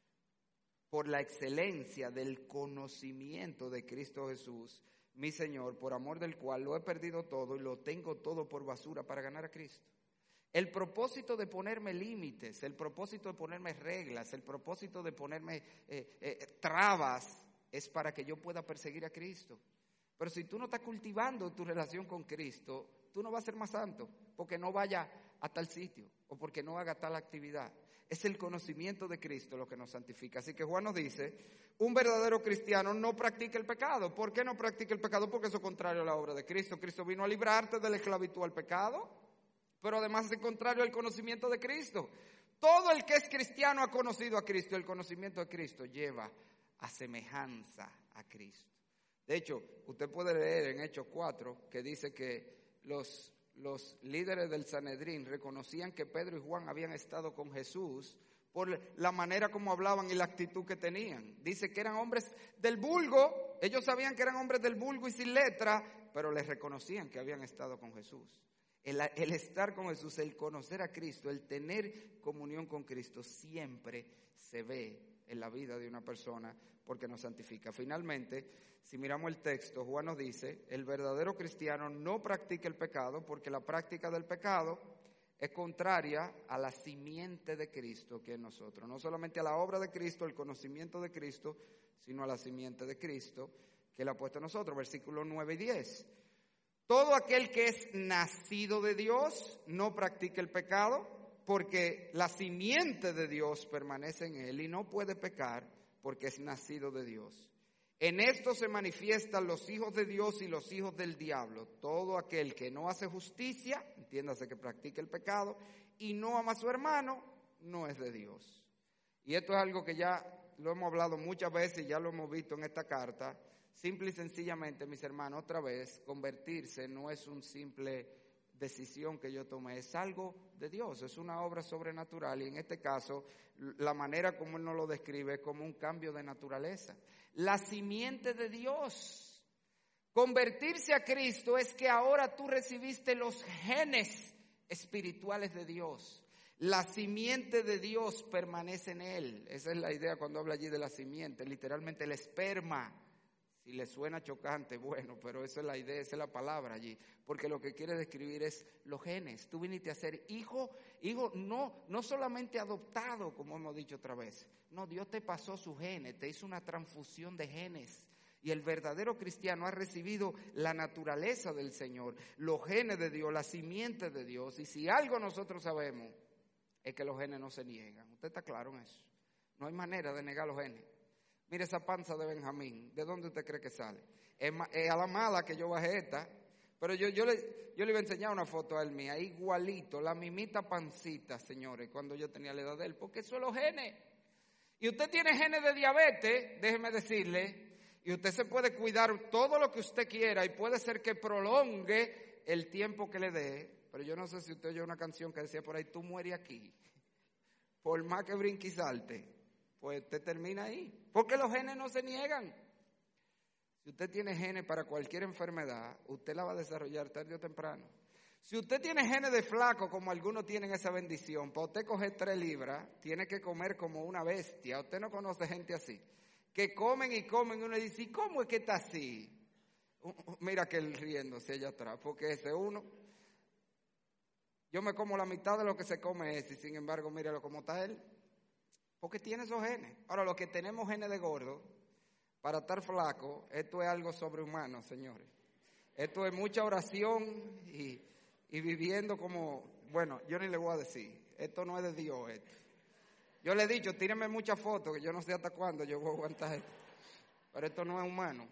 Por la excelencia del conocimiento de Cristo Jesús, mi Señor, por amor del cual lo he perdido todo y lo tengo todo por basura para ganar a Cristo. El propósito de ponerme límites, el propósito de ponerme reglas, el propósito de ponerme eh, eh, trabas, es para que yo pueda perseguir a Cristo. Pero si tú no estás cultivando tu relación con Cristo, tú no vas a ser más santo, porque no vaya a tal sitio o porque no haga tal actividad. Es el conocimiento de Cristo lo que nos santifica. Así que Juan nos dice, un verdadero cristiano no practica el pecado. ¿Por qué no practica el pecado? Porque eso es contrario a la obra de Cristo. Cristo vino a librarte de la esclavitud al pecado, pero además es contrario al conocimiento de Cristo. Todo el que es cristiano ha conocido a Cristo. El conocimiento de Cristo lleva a semejanza a Cristo. De hecho, usted puede leer en Hechos cuatro que dice que los... Los líderes del Sanedrín reconocían que Pedro y Juan habían estado con Jesús por la manera como hablaban y la actitud que tenían. Dice que eran hombres del vulgo, ellos sabían que eran hombres del vulgo y sin letra, pero les reconocían que habían estado con Jesús. El, el estar con Jesús, el conocer a Cristo, el tener comunión con Cristo siempre se ve en la vida de una persona porque nos santifica. Finalmente, si miramos el texto, Juan nos dice, el verdadero cristiano no practica el pecado porque la práctica del pecado es contraria a la simiente de Cristo que es nosotros. No solamente a la obra de Cristo, el conocimiento de Cristo, sino a la simiente de Cristo que Él ha puesto en nosotros. Versículos nueve y diez. Todo aquel que es nacido de Dios no practica el pecado porque la simiente de Dios permanece en él y no puede pecar porque es nacido de Dios. En esto se manifiestan los hijos de Dios y los hijos del diablo. Todo aquel que no hace justicia, entiéndase que practica el pecado, y no ama a su hermano, no es de Dios. Y esto es algo que ya lo hemos hablado muchas veces y ya lo hemos visto en esta carta. Simple y sencillamente, mis hermanos, otra vez, convertirse no es una simple decisión que yo tomé, es algo de Dios, es una obra sobrenatural y en este caso, la manera como Él nos lo describe es como un cambio de naturaleza. La simiente de Dios. Convertirse a Cristo es que ahora tú recibiste los genes espirituales de Dios. La simiente de Dios permanece en Él. Esa es la idea cuando habla allí de la simiente, literalmente el esperma. Si le suena chocante, bueno, pero esa es la idea, esa es la palabra allí. Porque lo que quiere describir es los genes. Tú viniste a ser hijo, hijo no, no solamente adoptado, como hemos dicho otra vez. No, Dios te pasó sus genes, te hizo una transfusión de genes. Y el verdadero cristiano ha recibido la naturaleza del Señor, los genes de Dios, la simiente de Dios. Y si algo nosotros sabemos, es que los genes no se niegan. ¿Usted está claro en eso? No hay manera de negar los genes. Mire esa panza de Benjamín, ¿de dónde usted cree que sale? Es, es a la mala que yo bajé esta, pero yo, yo, le, yo le iba a enseñar una foto a él mía, igualito, la mimita pancita, señores, cuando yo tenía la edad de él, porque eso es los genes. Y usted tiene genes de diabetes, déjeme decirle, y usted se puede cuidar todo lo que usted quiera y puede ser que prolongue el tiempo que le dé, pero yo no sé si usted oyó una canción que decía por ahí, tú mueres aquí, por más que brinque y salte. Pues usted termina ahí, porque los genes no se niegan. Si usted tiene genes para cualquier enfermedad, usted la va a desarrollar tarde o temprano. Si usted tiene genes de flaco, como algunos tienen esa bendición, para usted coger tres libras, tiene que comer como una bestia. Usted no conoce gente así, que comen y comen y uno dice, ¿y cómo es que está así? Mira que él riéndose allá atrás, porque ese uno, yo me como la mitad de lo que se come ese, y sin embargo, míralo cómo está él. Porque tiene esos genes. Ahora, los que tenemos genes de gordo, para estar flaco, esto es algo sobrehumano, señores. Esto es mucha oración y, y viviendo como, bueno, yo ni le voy a decir, esto no es de Dios esto. Yo le he dicho, tírenme muchas fotos, que yo no sé hasta cuándo yo voy a aguantar esto. Pero esto no es humano.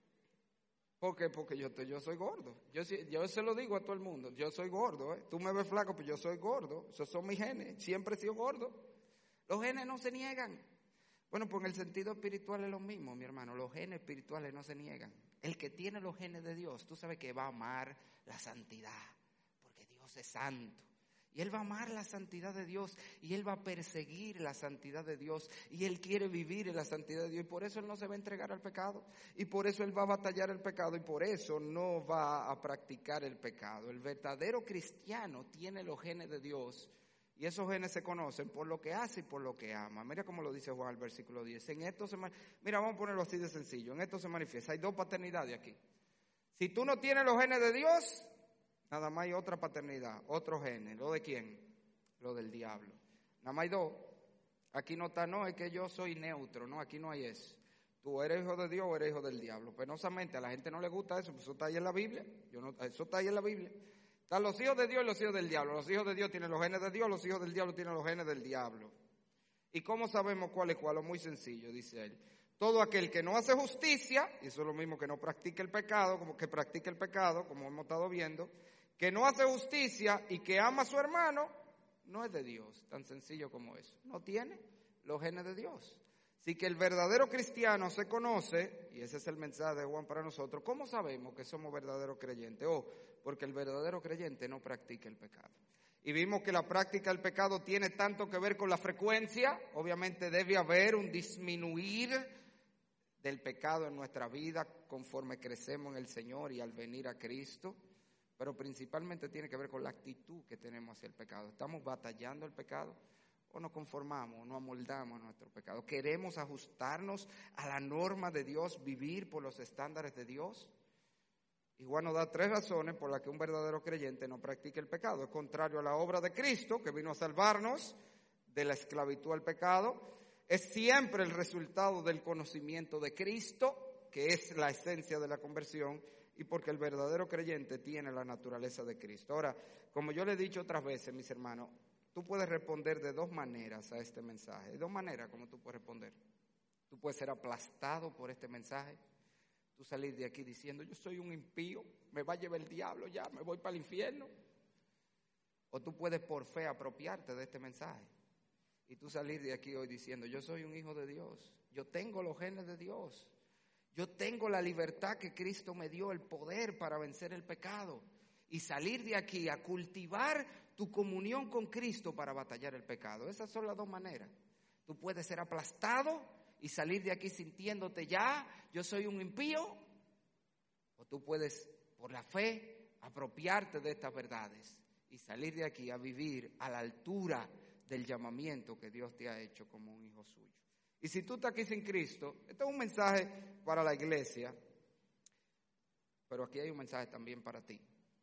¿Por qué? Porque yo, yo soy gordo. Yo, yo se lo digo a todo el mundo, yo soy gordo. ¿eh? Tú me ves flaco, pero yo soy gordo. Esos son mis genes, siempre he sido gordo. Los genes no se niegan. Bueno, pues en el sentido espiritual es lo mismo, mi hermano. Los genes espirituales no se niegan. El que tiene los genes de Dios, tú sabes que va a amar la santidad, porque Dios es santo. Y Él va a amar la santidad de Dios, y Él va a perseguir la santidad de Dios, y Él quiere vivir en la santidad de Dios, y por eso Él no se va a entregar al pecado, y por eso Él va a batallar el pecado, y por eso no va a practicar el pecado. El verdadero cristiano tiene los genes de Dios, y esos genes se conocen por lo que hace y por lo que ama. Mira cómo lo dice Juan al versículo diez. En esto se Mira, vamos a ponerlo así de sencillo. En esto se manifiesta. Hay dos paternidades aquí. Si tú no tienes los genes de Dios, nada más hay otra paternidad, otro genes. ¿Lo de quién? Lo del diablo. Nada más hay dos. Aquí no está, no, es que yo soy neutro. No, aquí no hay eso. Tú eres hijo de Dios o eres hijo del diablo. Penosamente, a la gente no le gusta eso, pues eso está ahí en la Biblia. Yo no, eso está ahí en la Biblia. Están los hijos de Dios y los hijos del diablo. Los hijos de Dios tienen los genes de Dios, los hijos del diablo tienen los genes del diablo. ¿Y cómo sabemos cuál es cuál? Muy sencillo, dice él. Todo aquel que no hace justicia, y eso es lo mismo que no practica el pecado, como que practica el pecado, como hemos estado viendo, que no hace justicia y que ama a su hermano, no es de Dios, tan sencillo como eso. No tiene los genes de Dios. Así que el verdadero cristiano se conoce, y ese es el mensaje de Juan para nosotros. ¿Cómo sabemos que somos verdaderos creyentes? Oh, porque el verdadero creyente no practica el pecado. Y vimos que la práctica del pecado tiene tanto que ver con la frecuencia. Obviamente debe haber un disminuir del pecado en nuestra vida conforme crecemos en el Señor y al venir a Cristo. Pero principalmente tiene que ver con la actitud que tenemos hacia el pecado. ¿Estamos batallando el pecado? ¿O nos conformamos, no amoldamos a nuestro pecado? ¿Queremos ajustarnos a la norma de Dios, vivir por los estándares de Dios? Y Juan nos da tres razones por las que un verdadero creyente no practica el pecado. Es contrario a la obra de Cristo, que vino a salvarnos de la esclavitud al pecado. Es siempre el resultado del conocimiento de Cristo, que es la esencia de la conversión, y porque el verdadero creyente tiene la naturaleza de Cristo. Ahora, como yo le he dicho otras veces, mis hermanos, tú puedes responder de dos maneras a este mensaje. Hay dos maneras como tú puedes responder. Tú puedes ser aplastado por este mensaje. Tú salir de aquí diciendo, yo soy un impío, me va a llevar el diablo ya, me voy para el infierno. O tú puedes por fe apropiarte de este mensaje Y tú salir de aquí hoy diciendo, yo soy un hijo de Dios, yo tengo los genes de Dios, yo tengo la libertad que Cristo me dio, el poder para vencer el pecado. Y salir de aquí a cultivar tu comunión con Cristo para batallar el pecado. Esas son las dos maneras. Tú puedes ser aplastado y salir de aquí sintiéndote ya, yo soy un impío. O tú puedes, por la fe, apropiarte de estas verdades y salir de aquí a vivir a la altura del llamamiento que Dios te ha hecho como un hijo suyo. Y si tú estás aquí sin Cristo, este es un mensaje para la iglesia, pero aquí hay un mensaje también para ti.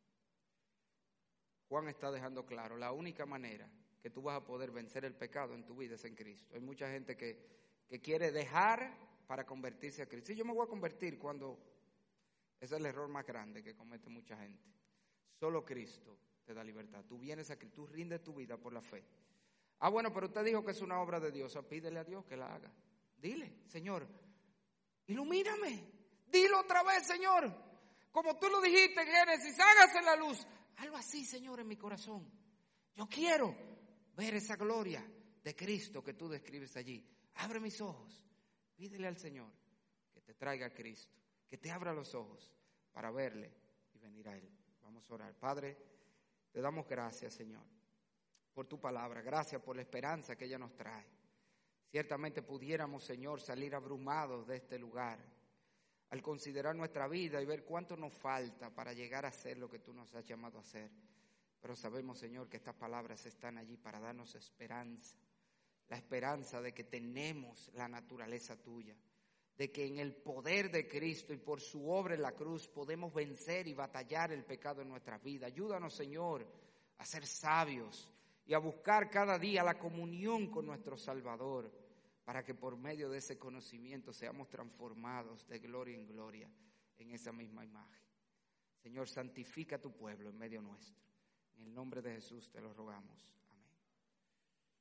Juan está dejando claro, la única manera que tú vas a poder vencer el pecado en tu vida es en Cristo. Hay mucha gente que, que quiere dejar para convertirse a Cristo. Sí, yo me voy a convertir cuando... Ese es el error más grande que comete mucha gente. Solo Cristo te da libertad. Tú vienes a Cristo, tú rindes tu vida por la fe. Ah, bueno, pero usted dijo que es una obra de Dios. O sea, pídele a Dios que la haga. Dile, Señor, ilumíname. Dilo otra vez, Señor. Como tú lo dijiste en Génesis, hágase la luz. Algo así, Señor, en mi corazón. Yo quiero ver esa gloria de Cristo que tú describes allí. Abre mis ojos. Pídele al Señor que te traiga a Cristo, que te abra los ojos para verle y venir a Él. Vamos a orar. Padre, te damos gracias, Señor, por tu palabra. Gracias por la esperanza que ella nos trae. Ciertamente pudiéramos, Señor, salir abrumados de este lugar al considerar nuestra vida y ver cuánto nos falta para llegar a ser lo que tú nos has llamado a ser. Pero sabemos, Señor, que estas palabras están allí para darnos esperanza. La esperanza de que tenemos la naturaleza tuya, de que en el poder de Cristo y por su obra en la cruz podemos vencer y batallar el pecado en nuestra vida. Ayúdanos, Señor, a ser sabios y a buscar cada día la comunión con nuestro Salvador, para que por medio de ese conocimiento seamos transformados de gloria en gloria en esa misma imagen. Señor, santifica tu pueblo en medio nuestro. En el nombre de Jesús te lo rogamos.